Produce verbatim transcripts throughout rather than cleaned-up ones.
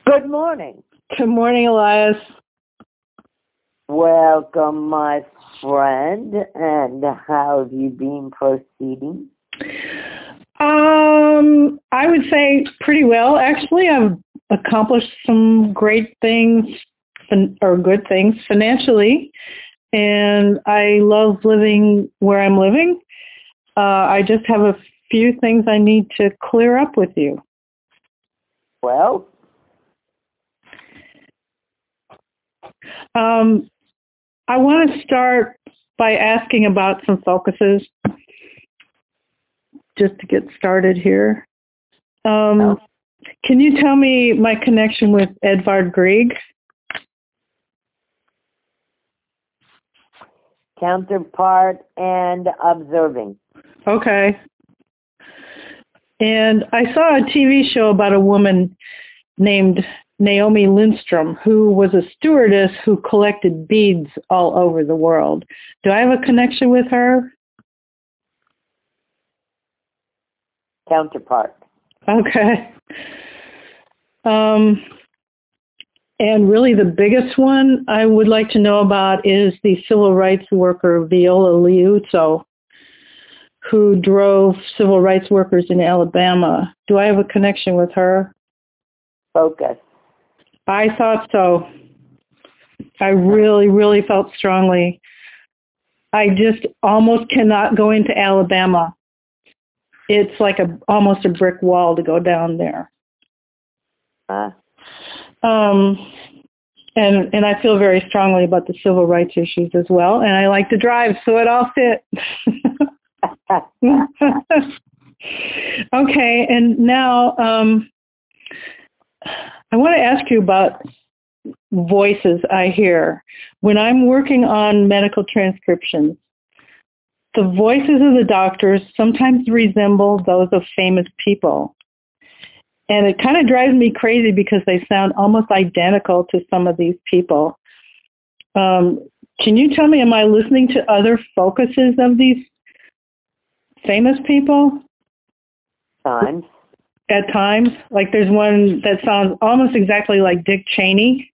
Good morning. Good morning, Elias. Welcome, my friend. And how have you been proceeding? Um, I would say pretty well. Actually, I've accomplished some great things, fin- or good things financially, and I love living where I'm living. Uh, I just have a few things I need to clear up with you. Well, Um, I want to start by asking about some focuses, just to get started here. Um, no. Can you tell me my connection with Edvard Grieg? Counterpart and observing. Okay. And I saw a T V show about a woman named Naomi Lindstrom, who was a stewardess who collected beads all over the world. Do I have a connection with her? Counterpart. Okay. Um, and really the biggest one I would like to know about is the civil rights worker Viola Liuzzo, who drove civil rights workers in Alabama. Do I have a connection with her? Focus. I thought so. I really, really felt strongly. I just almost cannot go into Alabama. It's like a almost a brick wall to go down there. Uh, Um, and and I feel very strongly about the civil rights issues as well. And I like to drive, so it all fit. Okay, and now um, I want to ask you about voices I hear. When I'm working on medical transcriptions, the voices of the doctors sometimes resemble those of famous people. And it kind of drives me crazy because they sound almost identical to some of these people. Um, can you tell me, am I listening to other focuses of these famous people? times. At times, like there's one that sounds almost exactly like Dick Cheney.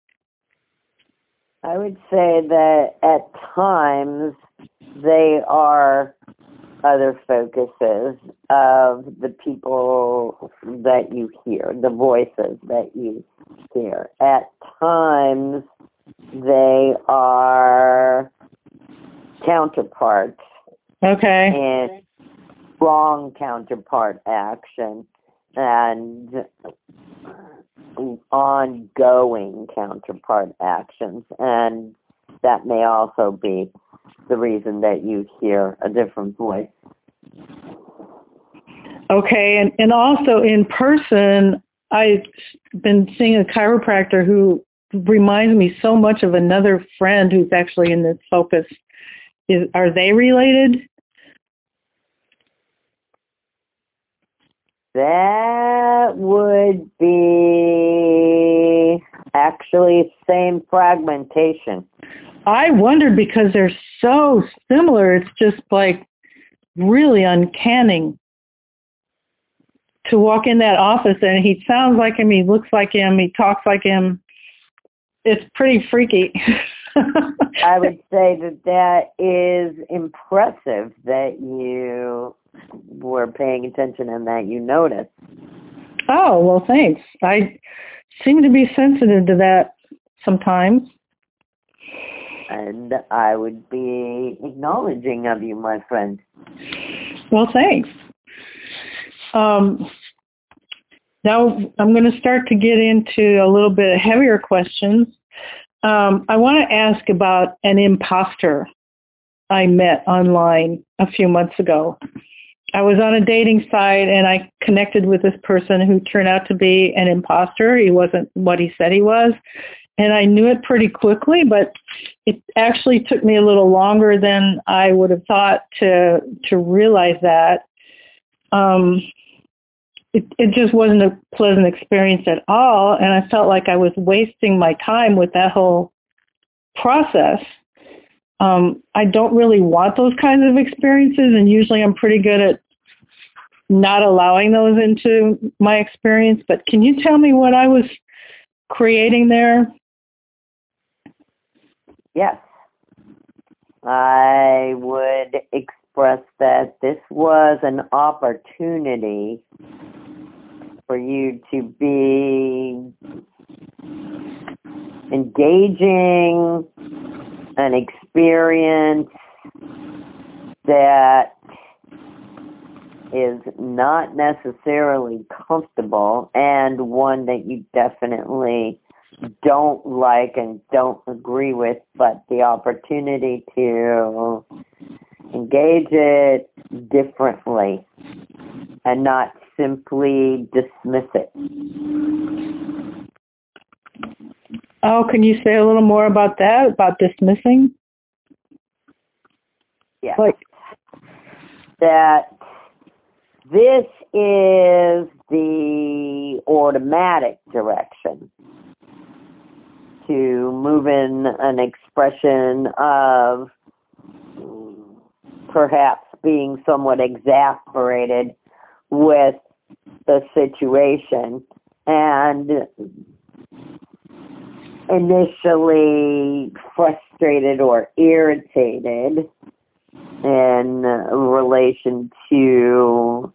I would say that at times they are other focuses of the people that you hear, the voices that you hear. At times they are counterparts Okay. and strong counterpart action and ongoing counterpart actions, and that may also be the reason that you hear a different voice. Okay, and, and also in person, I've been seeing a chiropractor who reminds me so much of another friend who's actually in this focus. Is, are they related? That would be actually same fragmentation. I wondered because they're so similar. It's just like really uncanny to walk in that office and he sounds like him, he looks like him, he talks like him. It's pretty freaky. I would say that that is impressive that you were paying attention and that you noticed. Oh, well, thanks. I seem to be sensitive to that sometimes. And I would be acknowledging of you, my friend. Well, thanks. Um, now I'm going to start to get into a little bit heavier questions. Um, I want to ask about an imposter I met online a few months ago. I was on a dating site and I connected with this person who turned out to be an imposter. He wasn't what he said he was. And I knew it pretty quickly, but it actually took me a little longer than I would have thought to to realize that. Um, it, it just wasn't a pleasant experience at all, and I felt like I was wasting my time with that whole process. Um, I don't really want those kinds of experiences, and usually I'm pretty good at not allowing those into my experience. But can you tell me what I was creating there? Yes. I would express that this was an opportunity for you to be engaging an experience that is not necessarily comfortable, and one that you definitely don't like and don't agree with, but the opportunity to engage it differently and not simply dismiss it. Oh, can you say a little more about that, about dismissing? Yeah. Like, that this is the automatic direction to move in an expression of perhaps being somewhat exasperated with the situation and initially frustrated or irritated in relation to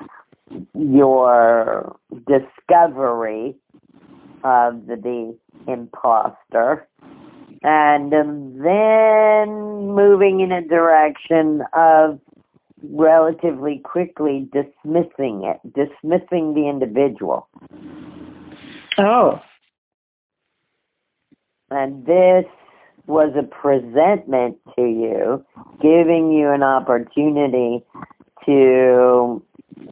your discovery of the imposter, and then moving in a direction of relatively quickly dismissing it, dismissing the individual. oh. And this was a presentment to you, giving you an opportunity to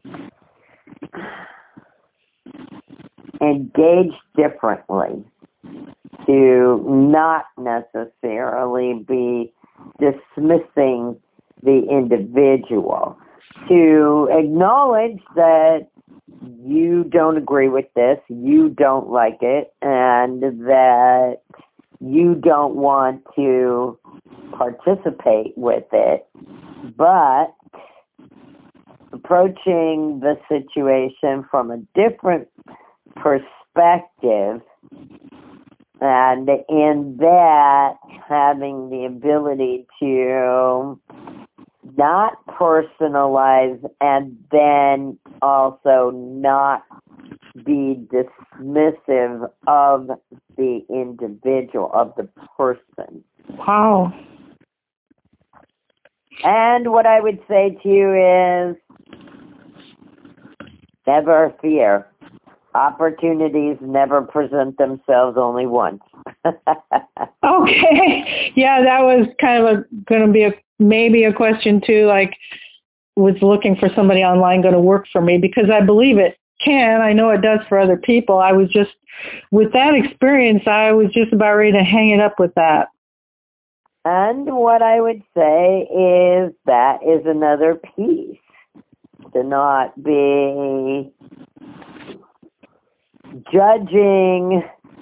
engage differently, to not necessarily be dismissing the individual, to acknowledge that you don't agree with this, you don't like it, and that you don't want to participate with it, but approaching the situation from a different perspective, and in that having the ability to not personalize and then also not be dismissive of the individual, of the person. Wow. And what I would say to you is, never fear. Opportunities never present themselves only once. Okay. Yeah, that was kind of a going to be a maybe a question too, like, was looking for somebody online going to work for me, because I believe it can. I know it does for other people. I was just, with that experience, I was just about ready to hang it up with that. And what I would say is that is another piece, to not be judging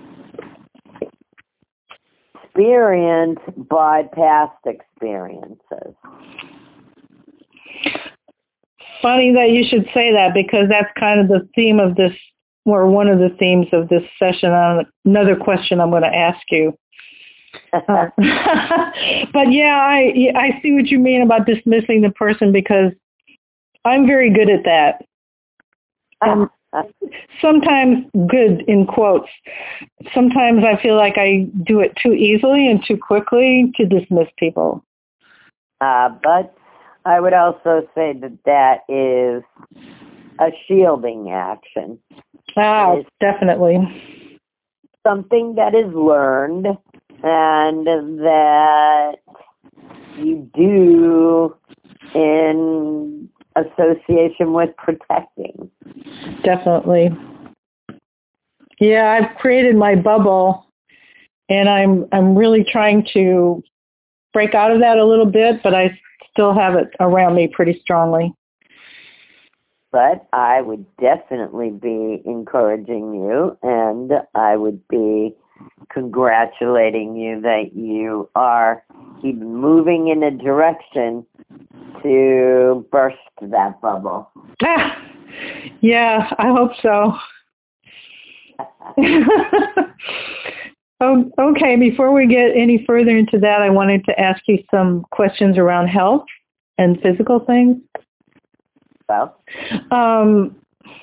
experience by past experiences. Funny that you should say that, because that's kind of the theme of this, or one of the themes of this session. On another question I'm going to ask you. uh, but yeah, I I see what you mean about dismissing the person, because I'm very good at that. And sometimes good in quotes. Sometimes I feel like I do it too easily and too quickly to dismiss people. Uh, but I would also say that that is a shielding action. Ah, it's definitely. Something that is learned and that you do in association with protecting. Definitely. Yeah, I've created my bubble, and I'm I'm really trying to break out of that a little bit, but I still have it around me pretty strongly. But I would definitely be encouraging you, and I would be congratulating you that you are even moving in a direction to burst that bubble. Ah, yeah, I hope so. Oh, okay, before we get any further into that, I wanted to ask you some questions around health and physical things. Well, um,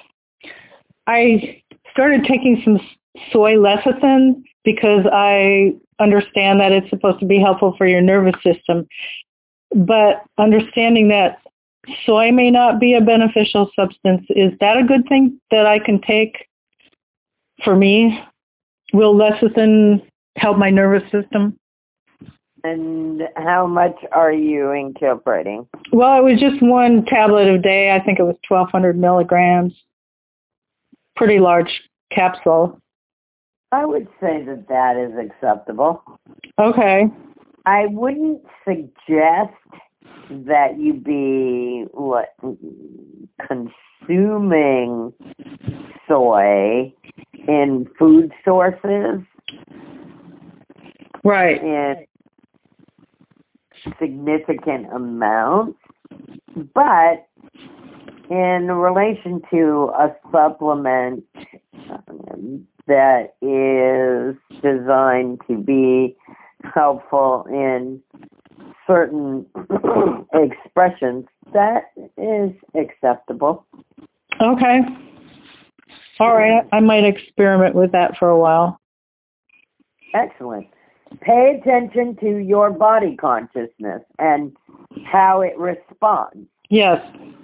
I started taking some soy lecithin because I understand that it's supposed to be helpful for your nervous system. But understanding that soy may not be a beneficial substance, is that a good thing that I can take for me? Will lecithin help my nervous system? and how much are you incorporating? Well, it was just one tablet a day. I think it was twelve hundred milligrams. Pretty large capsule. I would say that that is acceptable. Okay. I wouldn't suggest that you be what, consuming soy in food sources. Right. In significant amounts, but in relation to a supplement um, that is designed to be helpful in certain expressions, that is acceptable. Okay. All right. I might experiment with that for a while. Excellent. Pay attention to your body consciousness and how it responds. Yes.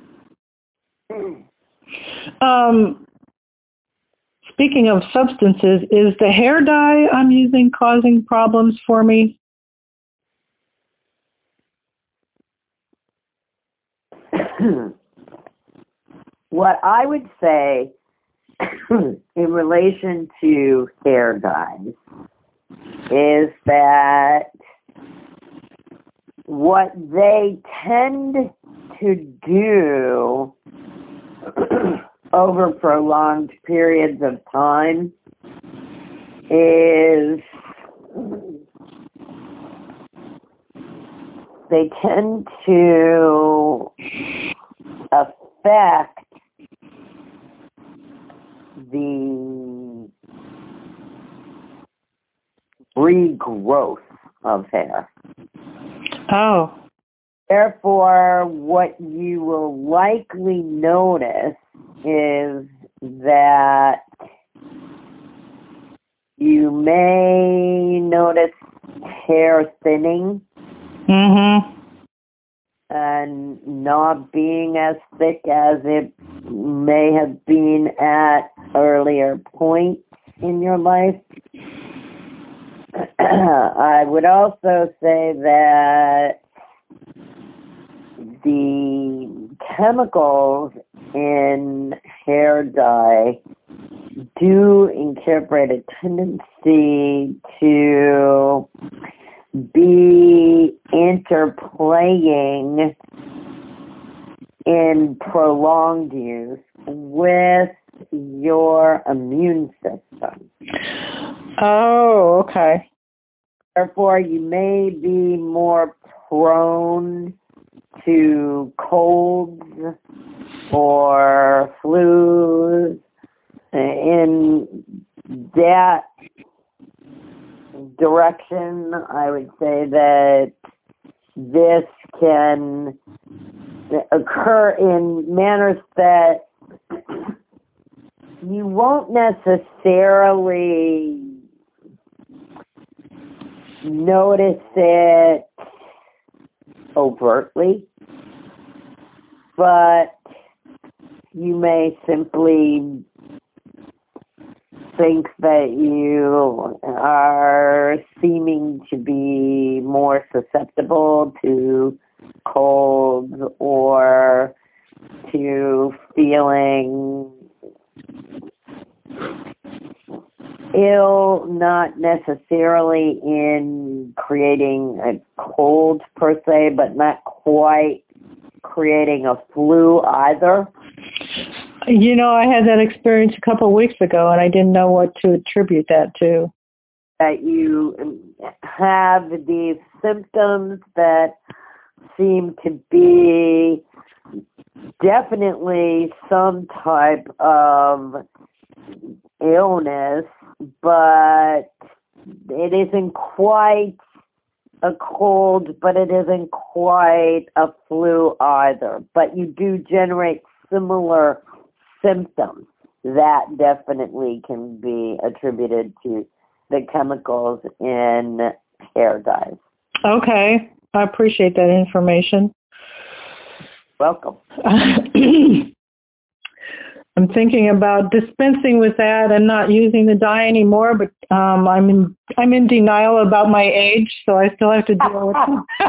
Um, speaking of substances, is the hair dye I'm using causing problems for me? What I would say in relation to hair dyes is that what they tend to do over prolonged periods of time is they tend to affect the regrowth of hair. Oh. Therefore, what you will likely notice is that you may notice hair thinning Mm-hmm. and not being as thick as it may have been at earlier points in your life. I would also say that the chemicals in hair dye do incorporate a tendency to be interplaying in prolonged use with your immune system. Oh, okay. Therefore, you may be more prone to colds or flus. In that direction, I would say that this can occur in manners that you won't necessarily notice it overtly, but you may simply think that you are seeming to be more susceptible to colds or to feeling ill, not necessarily in creating a cold per se, but not quite creating a flu either. You know, I had that experience a couple of weeks ago, and I didn't know what to attribute that to. That you have these symptoms that seem to be definitely some type of illness, but it isn't quite a cold, but it isn't quite a flu either. But you do generate similar symptoms. That definitely can be attributed to the chemicals in hair dyes. Okay. I appreciate that information. Welcome. I'm thinking about dispensing with that and not using the dye anymore, but um, I'm in I'm in denial about my age, so I still have to deal with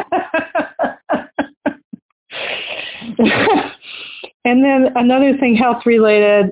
it. And then another thing, health related,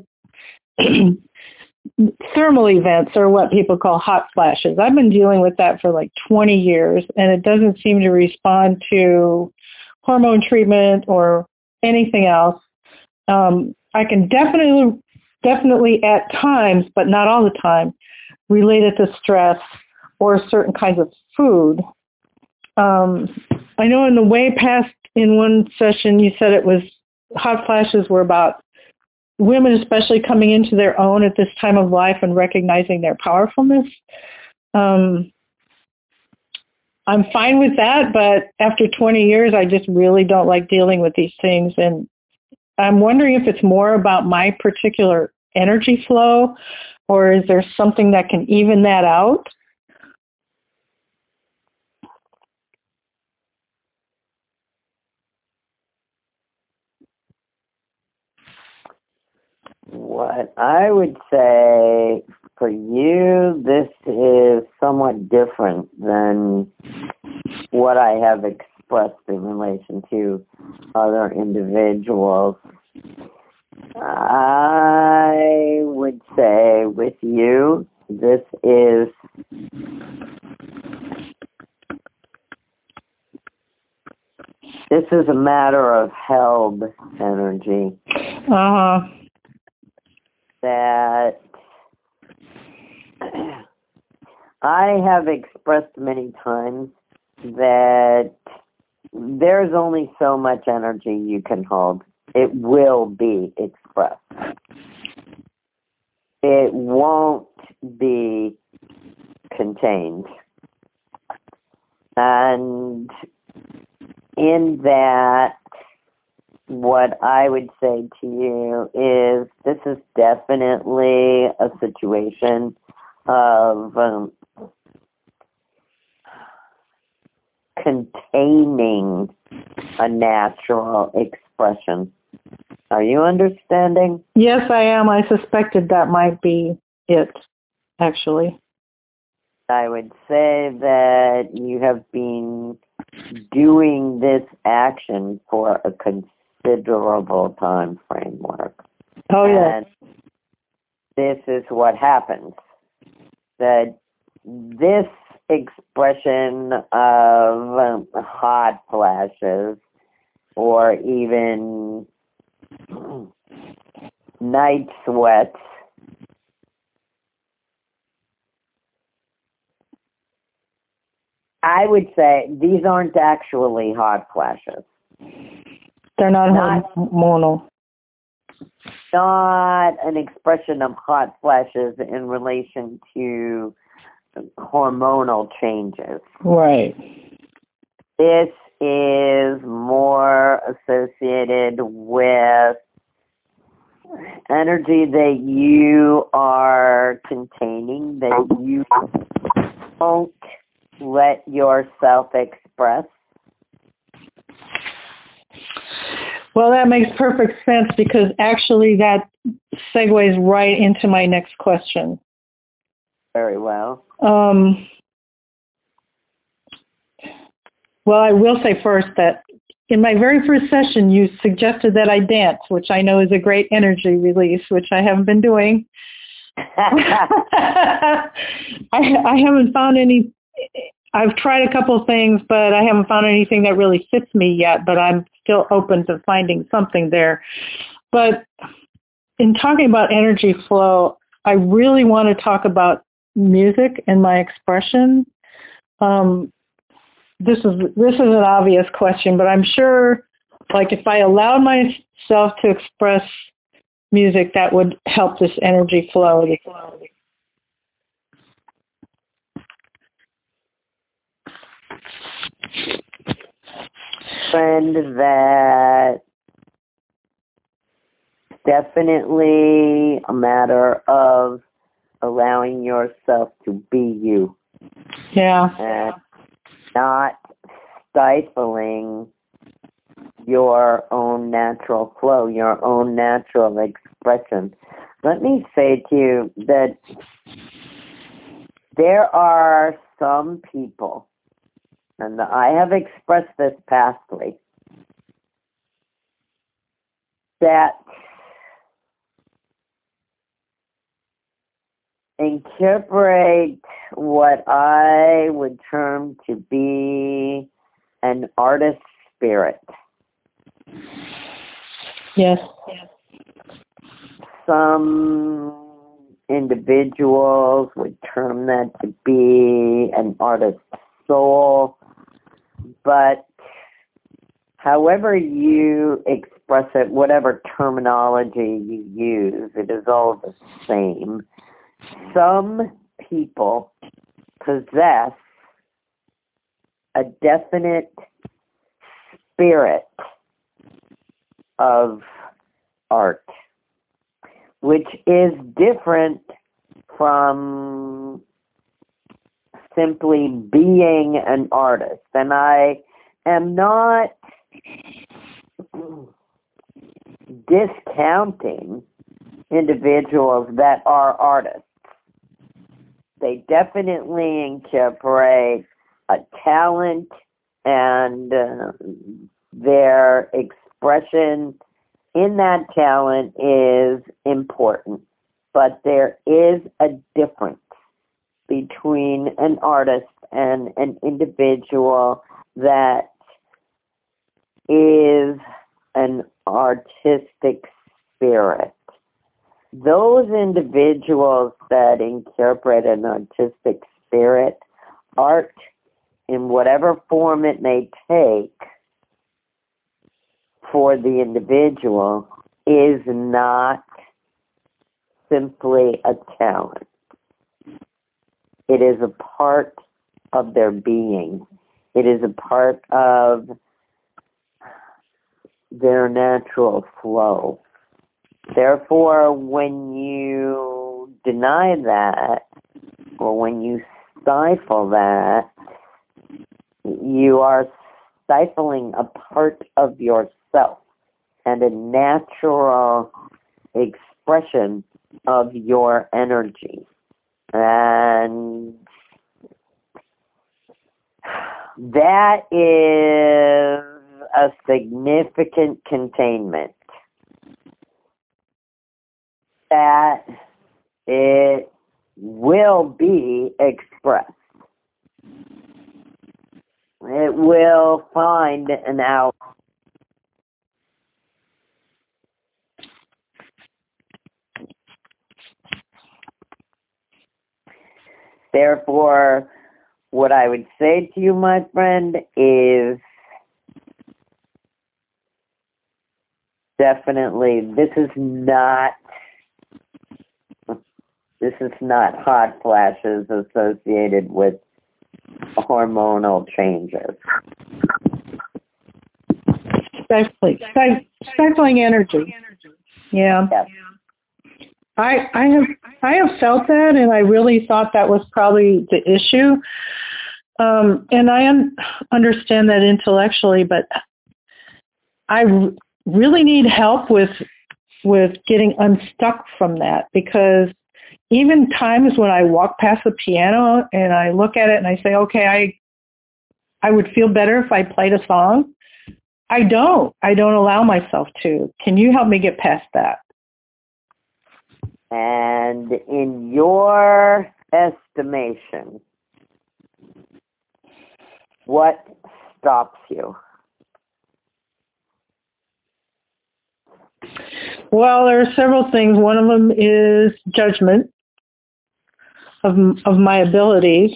thermal events are what people call hot flashes. I've been dealing with that for like twenty years, and it doesn't seem to respond to hormone treatment or anything else. Um, I can definitely, definitely at times, but not all the time, relate it to stress or certain kinds of food. Um, I know in the way past, in one session, you said it was hot flashes were about women especially coming into their own at this time of life and recognizing their powerfulness. Um, I'm fine with that, but after twenty years, I just really don't like dealing with these things. And I'm wondering if it's more about my particular energy flow, or is there something that can even that out? What I would say for you, this is somewhat different than what I have expressed in relation to other individuals. I would say with you, this is this is a matter of held energy. Uh-huh. That I have expressed many times that there's only so much energy you can hold. It will be expressed. It won't be contained. And in that, what I would say to you is this is definitely a situation of um, containing a natural expression. Are you understanding? Yes, I am. I suspected that might be it, actually. I would say that you have been doing this action for a considerable time framework. Oh, yeah. And this is what happens. That this expression of um, hot flashes or even night sweats I would say these aren't actually hot flashes. They're not, not hormonal. Not an expression of hot flashes in relation to hormonal changes. Right. This is more associated with energy that you are containing, that you don't let yourself express. Well, that makes perfect sense because actually that segues right into my next question. Very well. Um, well, I will say first that in my very first session, you suggested that I dance, which I know is a great energy release, which I haven't been doing. I, I haven't found any, I've tried a couple of things, but I haven't found anything that really fits me yet, but I'm still open to finding something there. But in talking about energy flow, I really want to talk about music and my expression. Um, this is this is an obvious question, but I'm sure, like, if I allowed myself to express music that would help this energy flow. Friend, that definitely a matter of allowing yourself to be you. Yeah. And not stifling your own natural flow, your own natural expression. Let me say to you that there are some people, and I have expressed this pastly, that incorporate what I would term to be an artist spirit. Yes. Some individuals would term that to be an artist's soul, but however you express it, whatever terminology you use, it is all the same. Some people possess a definite spirit of art, which is different from simply being an artist. And I am not discounting individuals that are artists. They definitely incorporate a talent, and uh, their expression in that talent is important. But there is a difference between an artist and an individual that is an artistic spirit. Those individuals that incorporate an artistic spirit, art in whatever form it may take for the individual, is not simply a talent. It is a part of their being. It is a part of their natural flow. Therefore, when you deny that, or when you stifle that, you are stifling a part of yourself and a natural expression of your energy. And that is a significant containment. That it will be expressed. It will find an out. Therefore, what I would say to you, my friend, is definitely this is not this is not hot flashes associated with hormonal changes. Stifling, stifling energy. Yeah. Yes. I I have I have felt that, and I really thought that was probably the issue. Um, and I un- understand that intellectually, but I r- really need help with with getting unstuck from that, because even times when I walk past the piano and I look at it and I say, okay, I I would feel better if I played a song. I don't. I don't allow myself to. Can you help me get past that? And in your estimation, what stops you? Well, there are several things. One of them is judgment of of my abilities.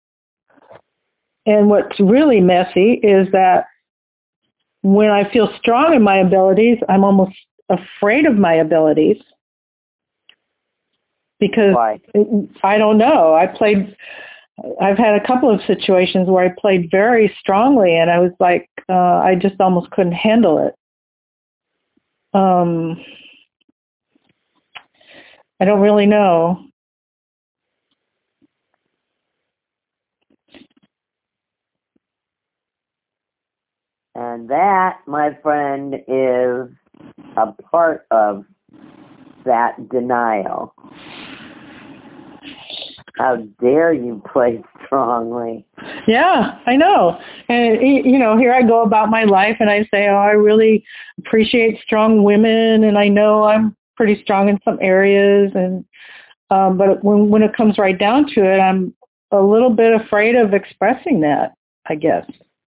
And what's really messy is that when I feel strong in my abilities, I'm almost afraid of my abilities because Why? I don't know. I played, I've had a couple of situations where I played very strongly and I was like, uh, I just almost couldn't handle it. Um, I don't really know. And that, my friend, is a part of that denial. How dare you play strongly? Yeah, I know. And, you know, here I go about my life and I say, oh, I really appreciate strong women and I know I'm pretty strong in some areas. And um, but when, when it comes right down to it, I'm a little bit afraid of expressing that, I guess.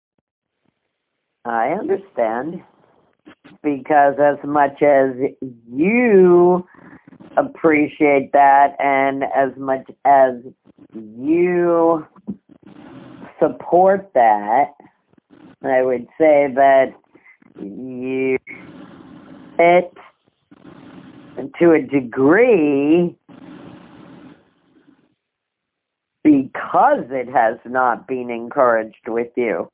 I understand. Because as much as you appreciate that and as much as you support that, I would say that you it to a degree because it has not been encouraged with you.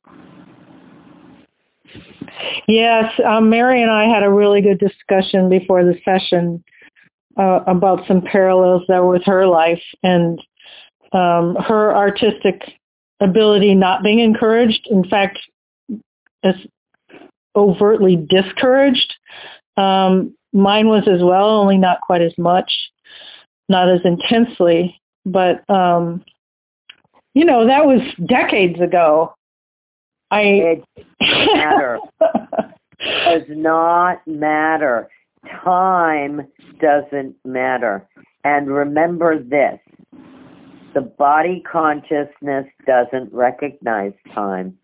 Yes, um, Mary and I had a really good discussion before the session uh, about some parallels there with her life and um, her artistic ability not being encouraged. In fact, is overtly discouraged. Um, mine was as well, only not quite as much, not as intensely. But, um, you know, that was decades ago. I It doesn't matter. Does not matter. Time doesn't matter. And remember this, the body consciousness doesn't recognize time.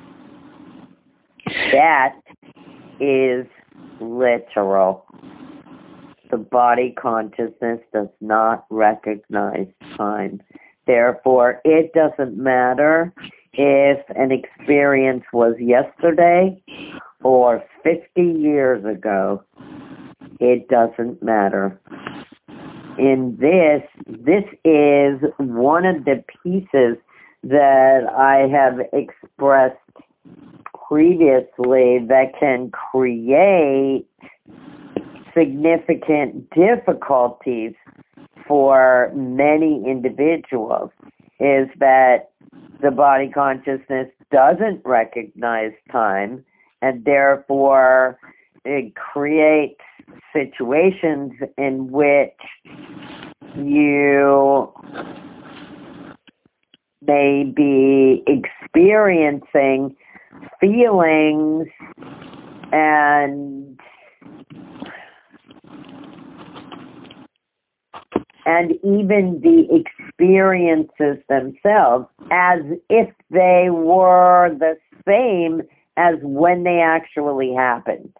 That is literal. The body consciousness does not recognize time. Therefore, it doesn't matter if an experience was yesterday or fifty years ago. It doesn't matter. In this, this is one of the pieces that I have expressed previously that can create significant difficulties for many individuals, is that the body consciousness doesn't recognize time, and therefore it creates situations in which you may be experiencing feelings and and even the experiences themselves as if they were the same as when they actually happened.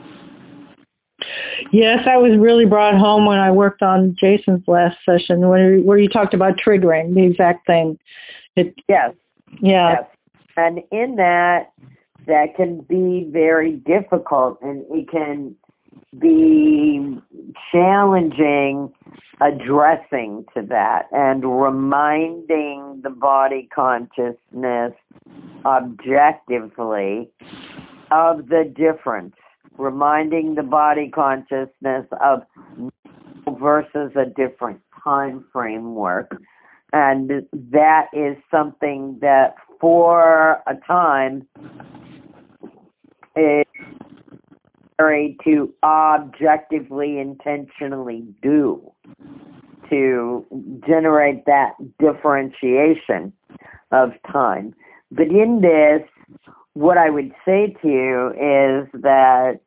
Yes, that was really brought home when I worked on Jason's last session, where where you talked about triggering the exact thing. It, yes. Yeah. Yes. And in that, that can be very difficult, and it can be challenging addressing to that and reminding the body consciousness objectively of the difference, reminding the body consciousness of versus a different time framework. And that is something that for a time is necessary to objectively, intentionally do to generate that differentiation of time. But in this, what I would say to you is that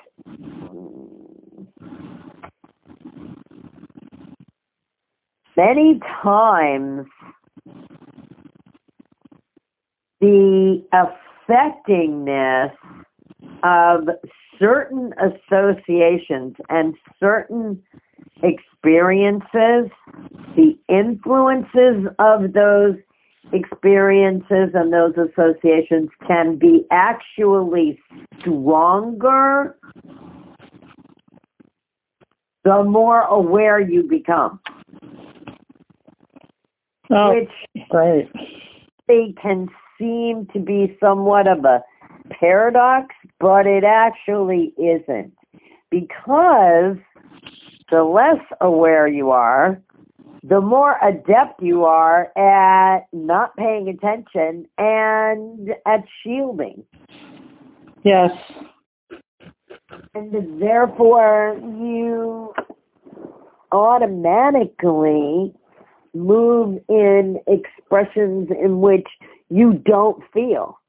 many times the affectingness of certain associations and certain experiences, the influences of those experiences and those associations can be actually stronger the more aware you become. Oh, which right. they can seem to be somewhat of a paradox, but it actually isn't. Because the less aware you are, the more adept you are at not paying attention and at shielding. Yes. And therefore, you automatically move in expressions in which you don't feel.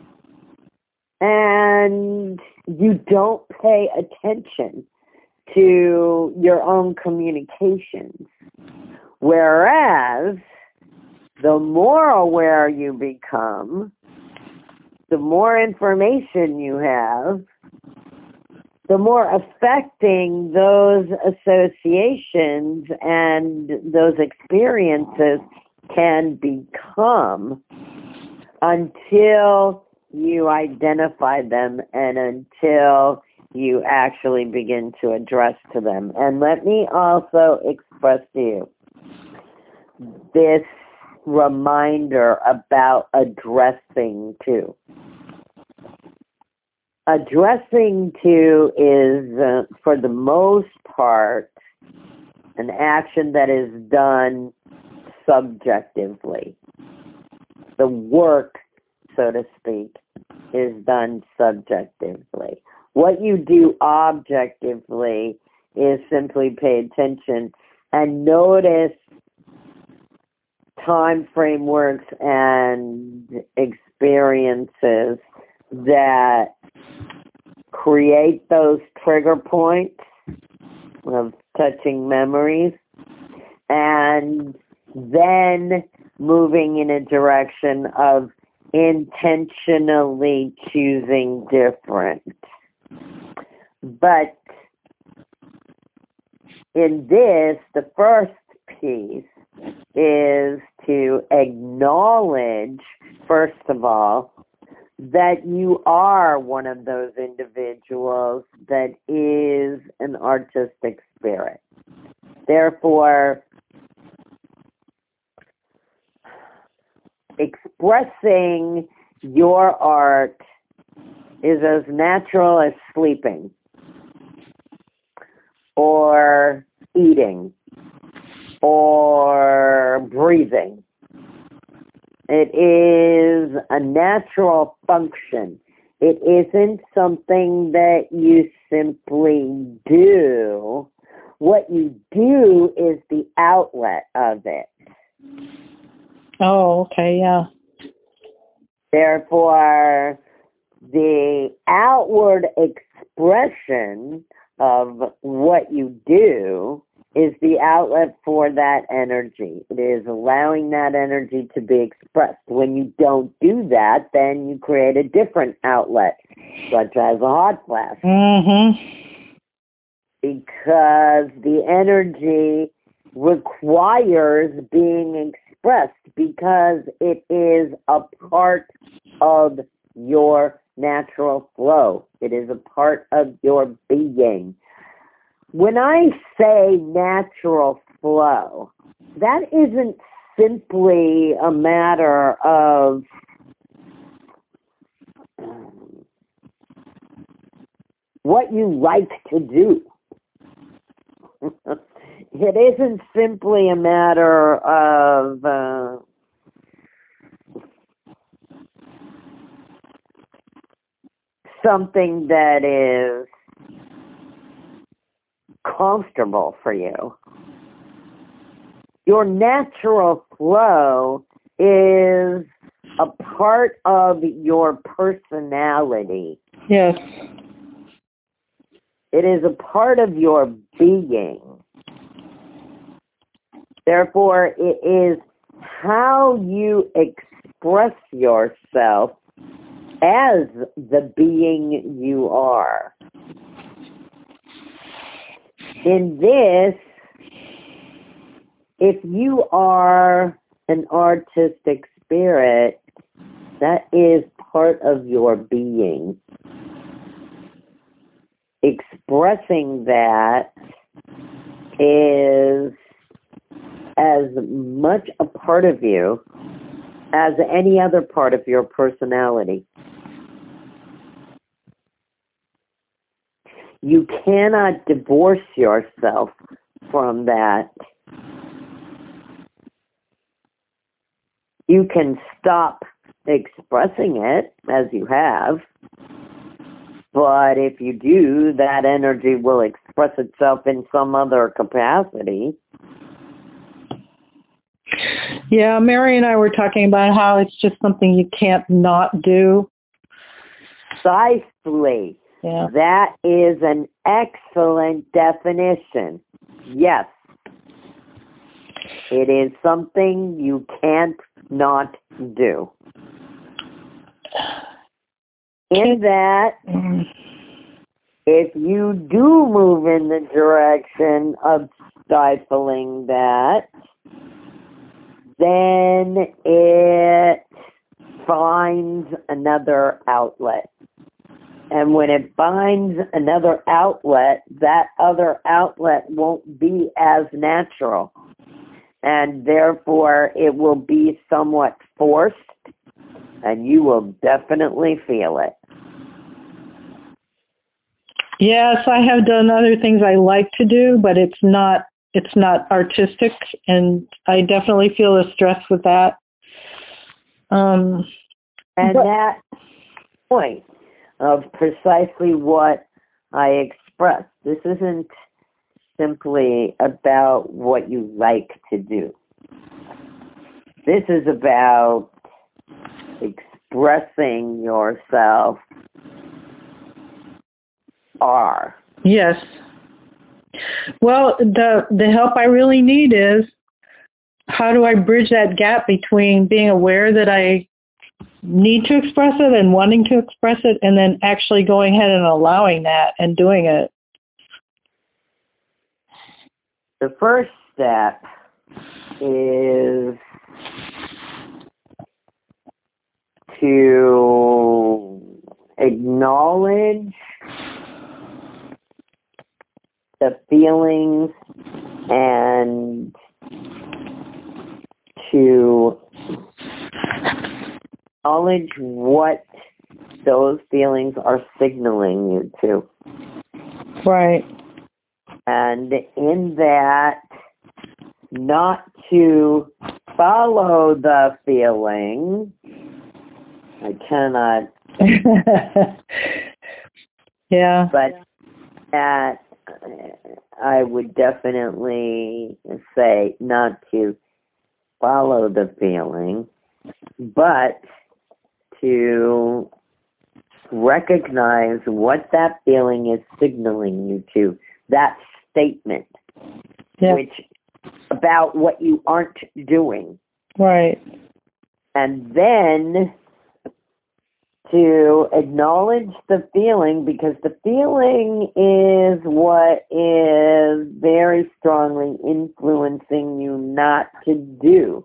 And you don't pay attention to your own communications. Whereas, the more aware you become, the more information you have, the more affecting those associations and those experiences can become until you identify them and until you actually begin to address to them. And let me also express to you this reminder about addressing to. Addressing to is, uh, for the most part, an action that is done subjectively. The work, so to speak, is done subjectively. What you do objectively is simply pay attention and notice time frameworks and experiences that create those trigger points of touching memories, and then moving in a direction of intentionally choosing different. But in this, the first piece is to acknowledge, first of all, that you are one of those individuals that is an artistic spirit. Therefore, expressing your art is as natural as sleeping or eating or breathing. It is a natural function. It isn't something that you simply do. What you do is the outlet of it. Oh, okay, yeah. Therefore, the outward expression of what you do is the outlet for that energy. It is allowing that energy to be expressed. When you don't do that, then you create a different outlet, such as a hot flash. Mm-hmm. Because the energy requires being expressed because it is a part of your natural flow. It is a part of your being. When I say natural flow, that isn't simply a matter of um, what you like to do. It isn't simply a matter of uh, something that is comfortable for you. Your natural flow is a part of your personality. Yes. It is a part of your being. Therefore, it is how you express yourself as the being you are. In this, if you are an artistic spirit, that is part of your being. Expressing that is as much a part of you as any other part of your personality. You cannot divorce yourself from that. You can stop expressing it, as you have, but if you do, that energy will express itself in some other capacity. Yeah, Mary and I were talking about how it's just something you can't not do. Precisely. Yeah. That is an excellent definition. Yes. It is something you can't not do. In that, if you do move in the direction of stifling that, then it finds another outlet. And when it finds another outlet, that other outlet won't be as natural. And therefore, it will be somewhat forced, and you will definitely feel it. Yes, I have done other things I like to do, but it's not it's not artistic, and I definitely feel the stress with that. Um, and but, that point of precisely what I expressed. This isn't simply about what you like to do. This is about expressing yourself are. Yes. Well, the the help I really need is, how do I bridge that gap between being aware that I need to express it and wanting to express it, and then actually going ahead and allowing that and doing it? The first step is to acknowledge the feelings and to acknowledge what those feelings are signaling you to. Right. And in that, not to follow the feeling. I cannot. Yeah. But that I would definitely say not to follow the feeling, but to recognize what that feeling is signaling you to, that statement, yeah. which about what you aren't doing. Right. And then to acknowledge the feeling, because the feeling is what is very strongly influencing you not to do.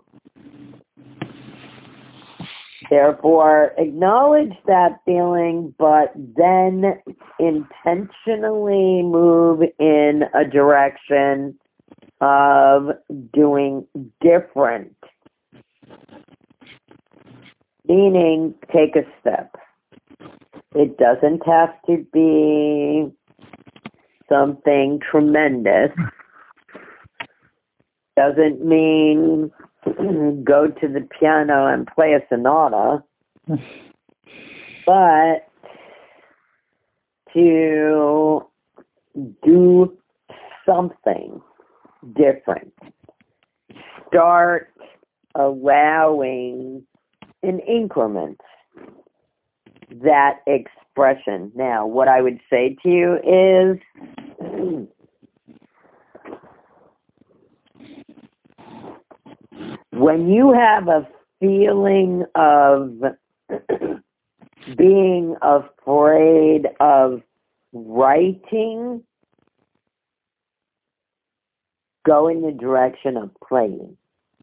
Therefore, acknowledge that feeling, but then intentionally move in a direction of doing different. Meaning, take a step. It doesn't have to be something tremendous. Doesn't mean go to the piano and play a sonata, but to do something different. Start allowing in increments that expression. Now, what I would say to you is when you have a feeling of being afraid of writing, go in the direction of playing.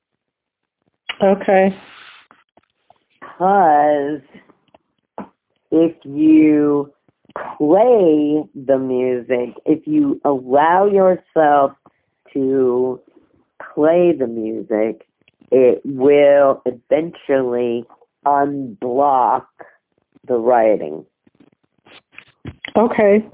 Okay. Because if you play the music, if you allow yourself to play the music, it will eventually unblock the writing. Okay.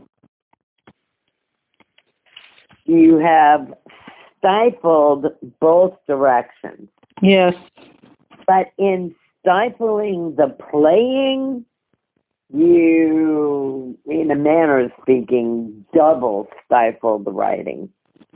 You have stifled both directions. Yes. But in stifling the playing, you, in a manner of speaking, double stifle the writing.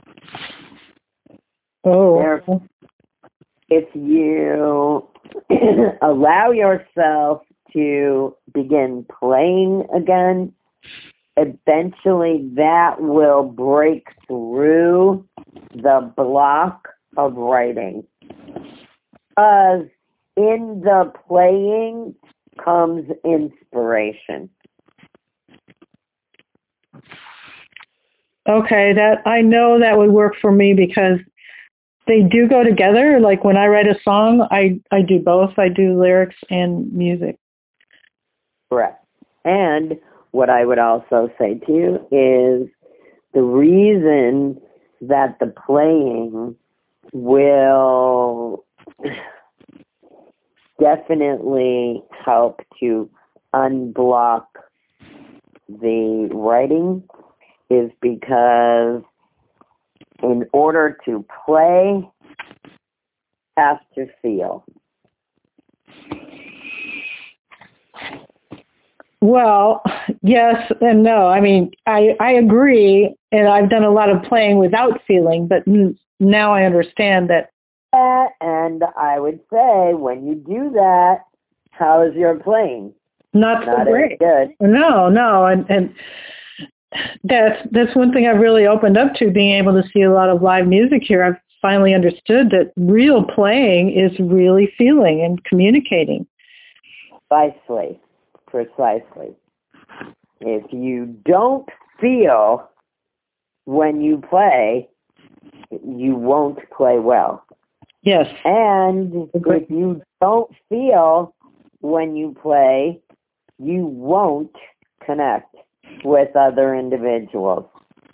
Oh. Therefore, if you allow yourself to begin playing again, eventually that will break through the block of writing. Because in the playing comes inspiration. Okay, that I know that would work for me because they do go together. Like when I write a song, I, I do both. I do lyrics and music. Correct. And what I would also say to you is the reason that the playing will definitely help to unblock the writing is because in order to play, have to feel. Well, yes and no. I mean, I, I agree, and I've done a lot of playing without feeling, but n- now I understand that. Uh, and I would say, when you do that, how is your playing? Not so Not great. as good. No, no, and and that's that's one thing I've really opened up to, being able to see a lot of live music here. I've finally understood that real playing is really feeling and communicating. Precisely. Precisely. If you don't feel when you play, you won't play well. Yes. And if you don't feel when you play, you won't connect with other individuals.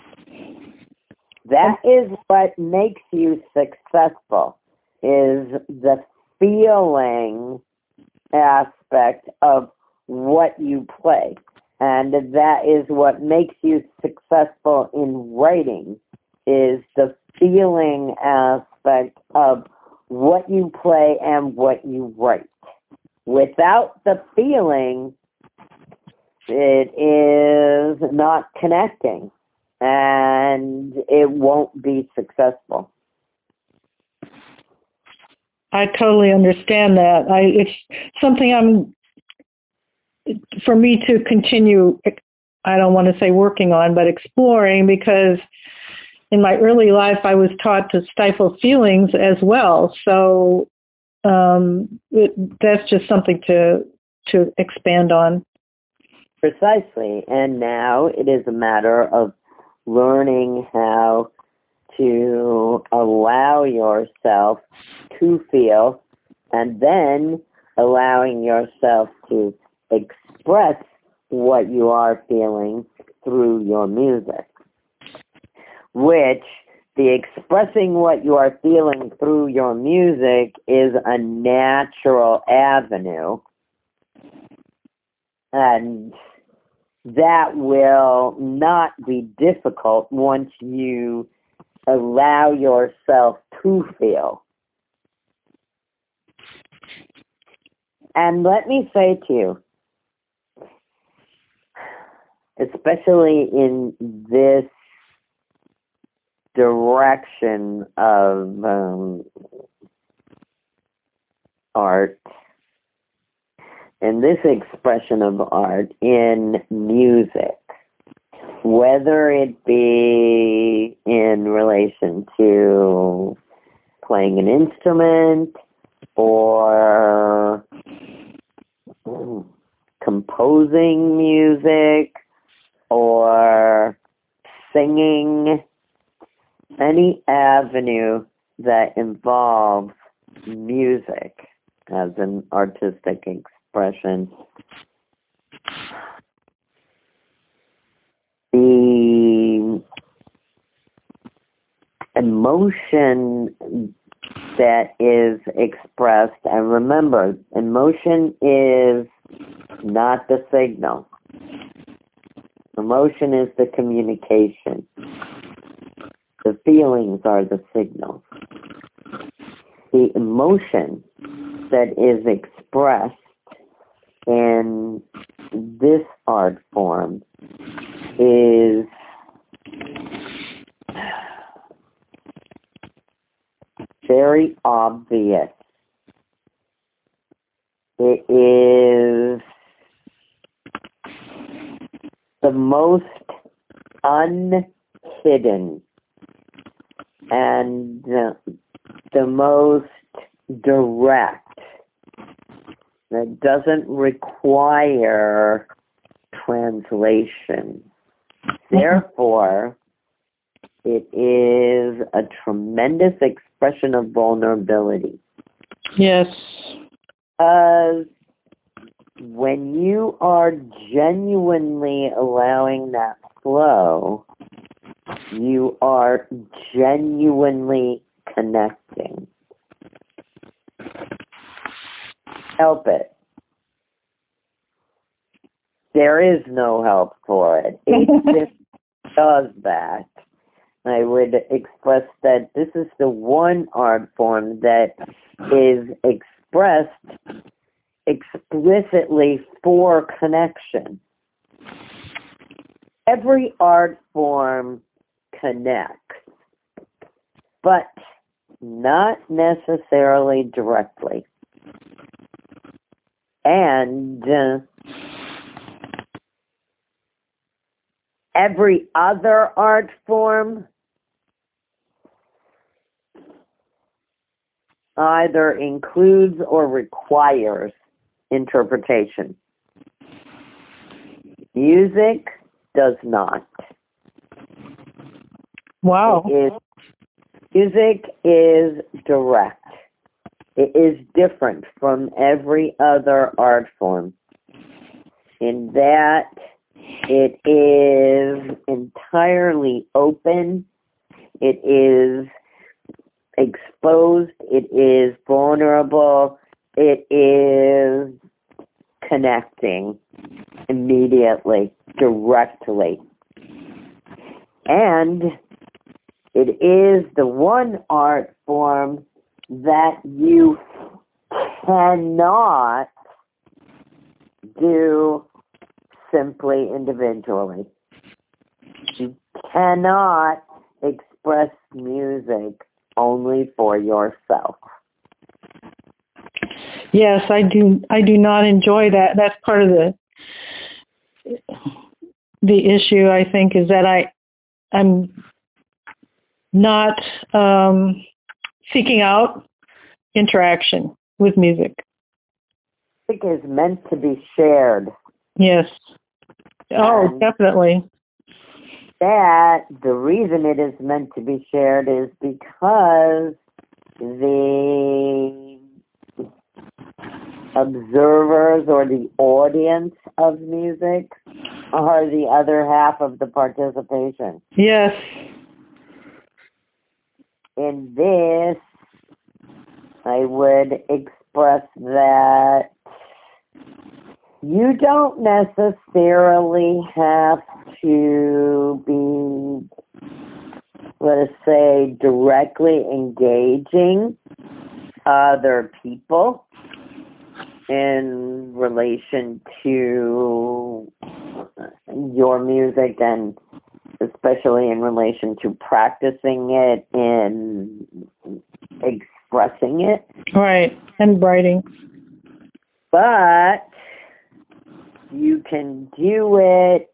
That is what makes you successful, is the feeling aspect of what you play. And that is what makes you successful in writing, is the feeling aspect of what you play and what you write. Without the feeling, it is not connecting, and it won't be successful. I totally understand that. I, it's something I'm, for me to continue, I don't want to say working on, but exploring, because in my early life I was taught to stifle feelings as well. So um, it, that's just something to to expand on. Precisely. And now it is a matter of learning how to allow yourself to feel, and then allowing yourself to express what you are feeling through your music. Which, the expressing what you are feeling through your music is a natural avenue, and that will not be difficult once you allow yourself to feel. And let me say to you, especially in this direction of um, art, in this expression of art in music, whether it be in relation to playing an instrument or composing music or singing, any avenue that involves music as an artistic expression, emotion that is expressed, and remember, emotion is not the signal. Emotion is the communication. The feelings are the signals. The emotion that is expressed in this art form is very obvious. It is the most unhidden and uh, the most direct, that doesn't require translation. Therefore, it is a tremendous expression of vulnerability. Yes. Because when you are genuinely allowing that flow, you are genuinely connecting. Help it. There is no help for it. It just does that. I would express that this is the one art form that is expressed explicitly for connection. Every art form connects, but not necessarily directly. And uh, every other art form either includes or requires interpretation. Music does not. Wow. It is, music is direct. It is different from every other art form in that it is entirely open. It is exposed. It is vulnerable. It is connecting immediately, directly. And it is the one art form that you cannot do simply individually. You cannot express music only for yourself. Yes, I do. I do not enjoy that. That's part of the the issue. I think is that I I'm not um, seeking out interaction with music. Music is meant to be shared. Yes. Oh, And definitely. that the reason it is meant to be shared is because the observers or the audience of music are the other half of the participation. Yes. In this, I would express that you don't necessarily have to be, let us say, directly engaging other people in relation to your music, and especially in relation to practicing it and expressing it. Right. And writing. But you can do it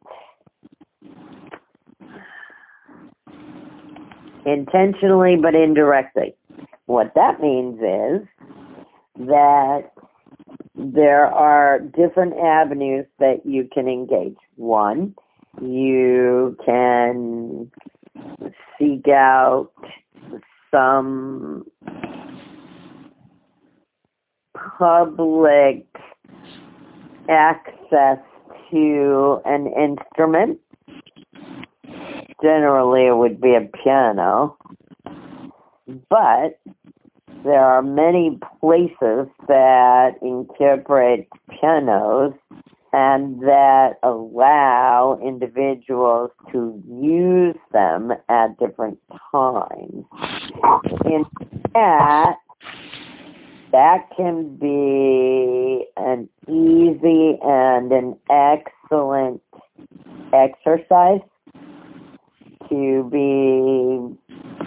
intentionally but indirectly. What that means is that there are different avenues that you can engage. One, you can seek out some public access to an instrument. Generally, it would be a piano. but there are many places that incorporate pianos and that allow individuals to use them at different times. In that, that can be an easy and an excellent exercise to be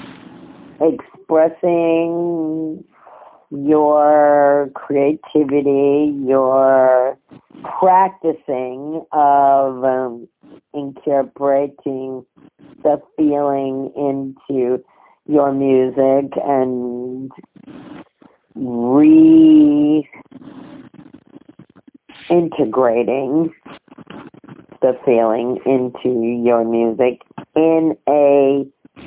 expressing your creativity, your practicing of um, incorporating the feeling into your music and reintegrating the feeling into your music in a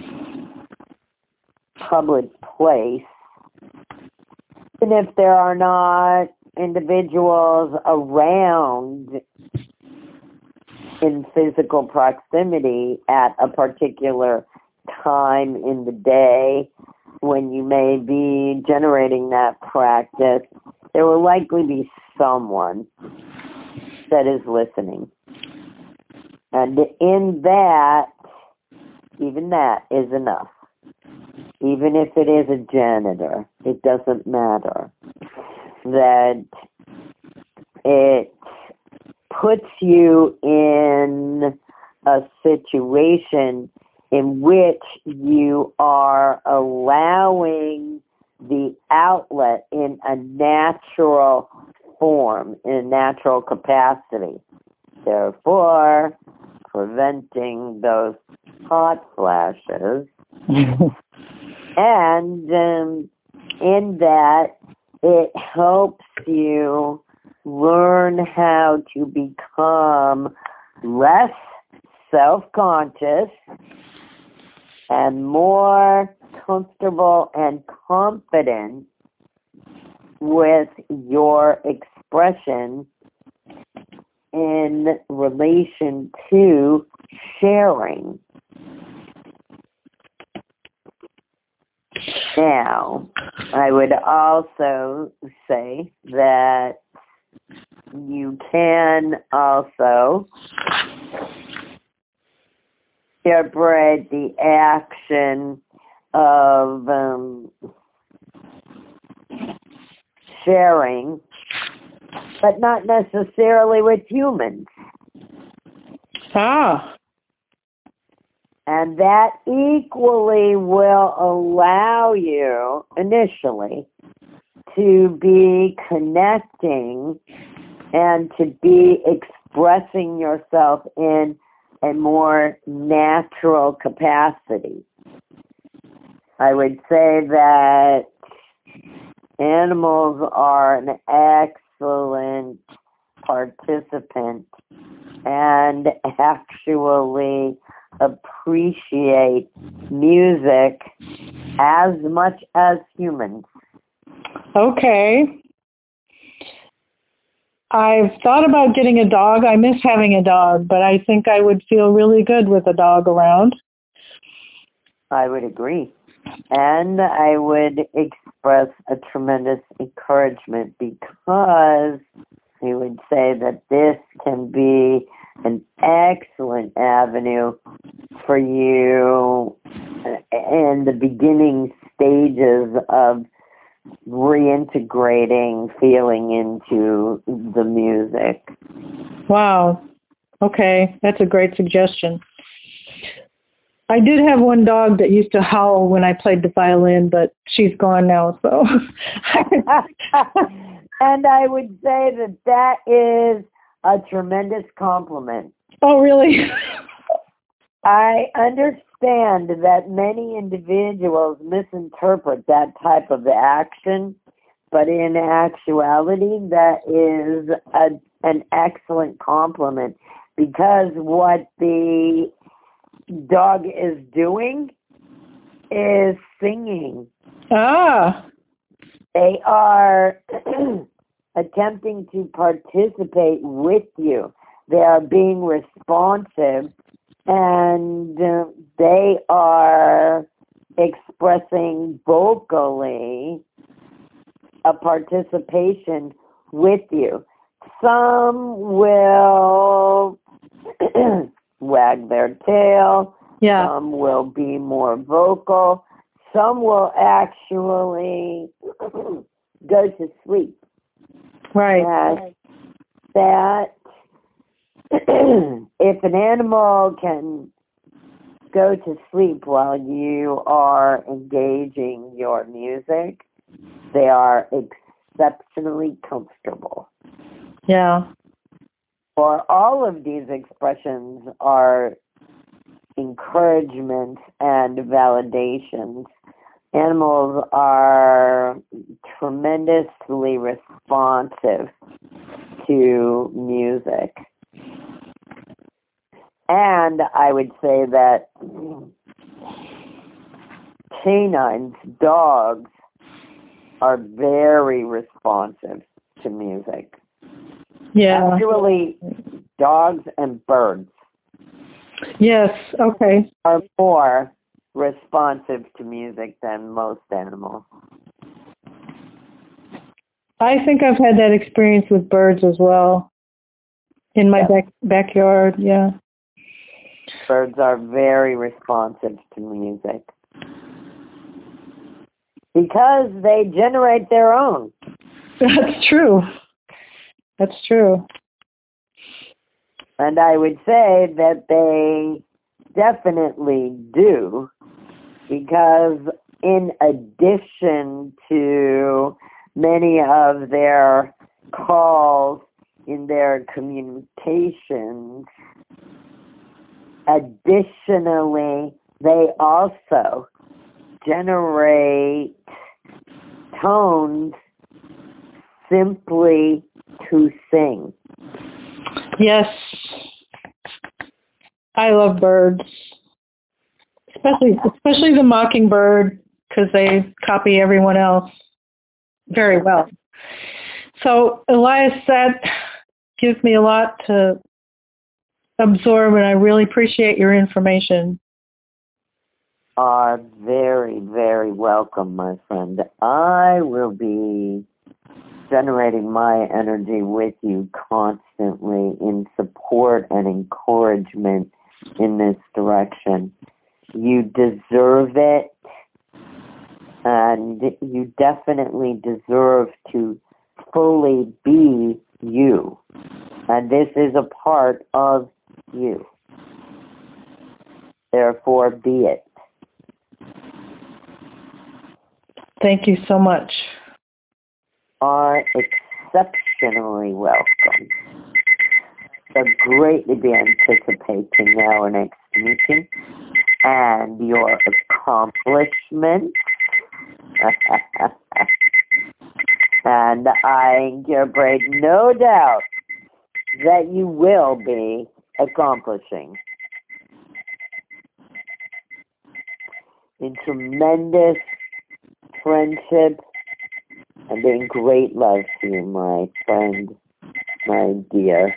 public place. And if there are not individuals around in physical proximity at a particular time in the day when you may be generating that practice, there will likely be someone that is listening. And in that, even that is enough. Even if it is a janitor, it doesn't matter. That it puts you in a situation in which you are allowing the outlet in a natural form, in a natural capacity. Therefore, preventing those hot flashes. And um, in that, it helps you learn how to become less self-conscious and more comfortable and confident with your expression in relation to sharing. Now, I would also say that you can also separate the action of um, sharing, but not necessarily with humans. Ah. And that equally will allow you, initially, to be connecting and to be expressing yourself in a more natural capacity. I would say that animals are an excellent participant and actually appreciate music as much as humans. Okay. I've thought about getting a dog. I miss having a dog, but I think I would feel really good with a dog around. I would agree. And I would express a tremendous encouragement because I would say that this can be an excellent avenue for you in the beginning stages of reintegrating feeling into the music. Wow. Okay, that's a great suggestion. I did have one dog that used to howl when I played the violin, but she's gone now, so. And I would say that that is a tremendous compliment. Oh, really? I understand that many individuals misinterpret that type of action, but in actuality, that is a, an excellent compliment because what the dog is doing is singing. Ah. They are attempting to participate with you. They are being responsive, and uh, they are expressing vocally a participation with you. Some will wag their tail. Yeah. Some will be more vocal. Some will actually go to sleep. Right. And that if an animal can go to sleep while you are engaging your music, they are exceptionally comfortable. Yeah. For all of these expressions are encouragements and validations. Animals are tremendously responsive to music. And I would say that canines, dogs, are very responsive to music. Yeah. Actually, dogs and birds. Yes. Okay. Are more responsive to music than most animals. I think I've had that experience with birds as well. In my Yeah. back backyard, yeah. Birds are very responsive to music because they generate their own. That's true. That's true. And I would say that they definitely do, because in addition to many of their calls in their communications, additionally, they also generate tones simply to sing. Yes. I love birds. Especially especially the mockingbird, because they copy everyone else very well. So, Elias, that gives me a lot to absorb, and I really appreciate your information. Are very, very welcome, my friend. I will be generating my energy with you constantly in support and encouragement in this direction. You deserve it, and you definitely deserve to fully be you. And this is a part of you. Therefore, be it. Thank you so much. Are exceptionally welcome. So greatly be anticipating our next meeting and your accomplishments. And I give great no doubt that you will be accomplishing in tremendous friendship and in great love to you, my friend, my dear.